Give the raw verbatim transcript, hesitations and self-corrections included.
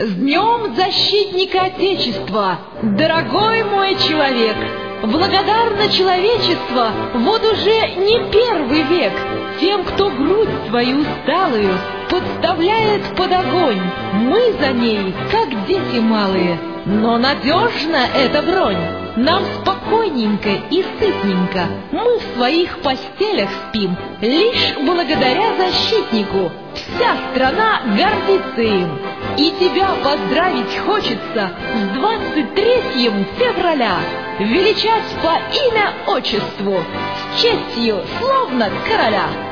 С Днем Защитника Отечества, дорогой мой человек! Благодарно человечество вот уже не первый век тем, кто грудь свою усталую подставляет под огонь. Мы за ней, как дети малые, но надежна эта бронь. Нам спокойненько и сытненько мы в своих постелях спим. Лишь благодаря защитнику вся страна гордится им. И тебя поздравить хочется с двадцать третьим февраля, величать по имя-отчеству, с честью, словно короля.